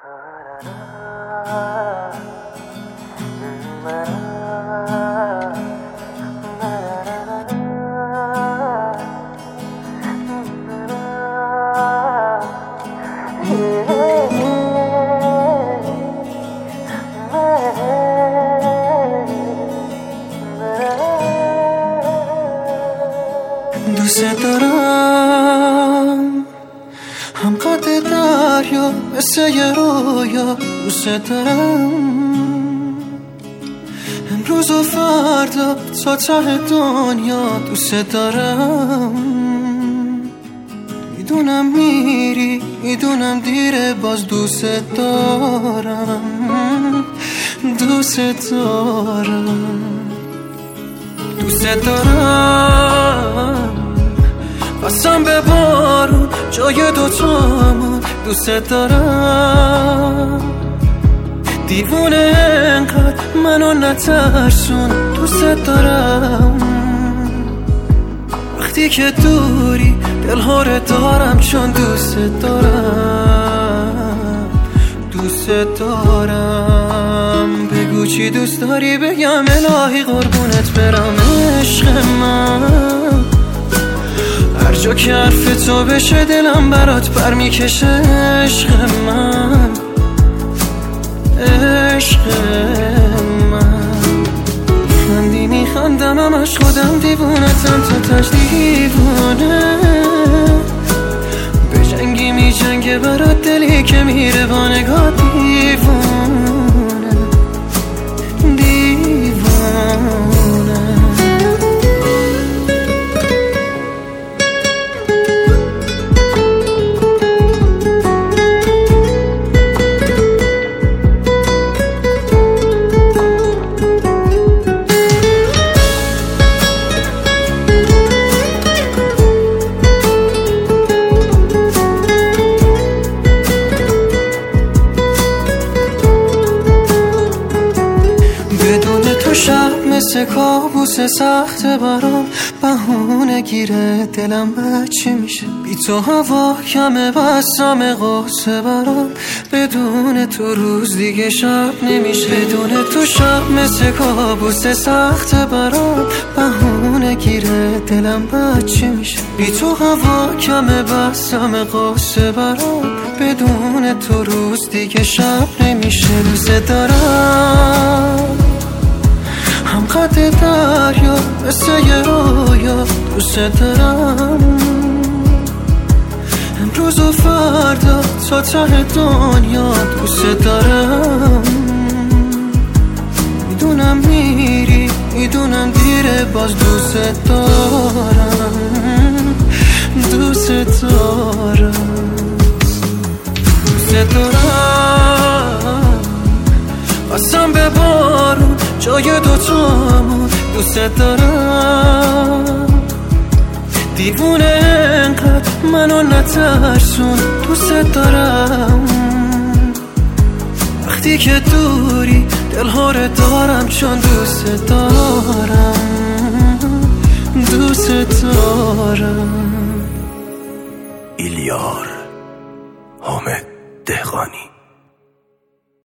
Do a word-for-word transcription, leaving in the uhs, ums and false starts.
دوست دارم هم قد دریا مثل یه رویا، دوست دارم امروز و فردا تا ته دنیا، دوست دارم. میدونم میری، میدونم دیره، باز دوست دارم، دوست دارم، دوست دارم. قسم به بارون جای دوتامون، دوست دارم. دیوونه انقدر منو نترسون، دوست دارم. وقتی که دوری دلها رو دارم، چون دوست دارم، دوست دارم. بگو چی دوست داری بگم الهی قربونت برم. عشق من هر جا که حرف تو بشه دلم برات پر میکشه. عشق من، عشق من. میخندی میخندم همش خودم دیوونتم، تو تاش دیوونه. به جنگی میجنگه برات دلی که میره با نگاه دیوونه، دیوونه. شب مثل کابوس سخت برام، بهونه گیره دلم بچه میشه. بی تو هوا کمه بسم قاسه برام، بدون تو روز دیگه شب نمیشه. بدون تو شب مثل کابوس سخت برام، بهونه گیره دلم بچه میشه. بی تو هوا کمه بسم قاسه برام، بدون تو روز دیگه شب نمیشه. دوست دارم هم قد دریا مثل یه رویا، دوست دارم. امروز و فردا تا ته دنیا، دوست دارم. میدونم میری، میدونم دیره، باز دوست دارم، دوست دارم، دوست دارم. قسم به بارون جای دوتامون، دوست دارم. دیوونه انقدر منو نترسون، دوست دارم. وقتی که دوری دلها رو دارم، چون دوست دارم، دوست دارم. ایلیار حامد دهقانی.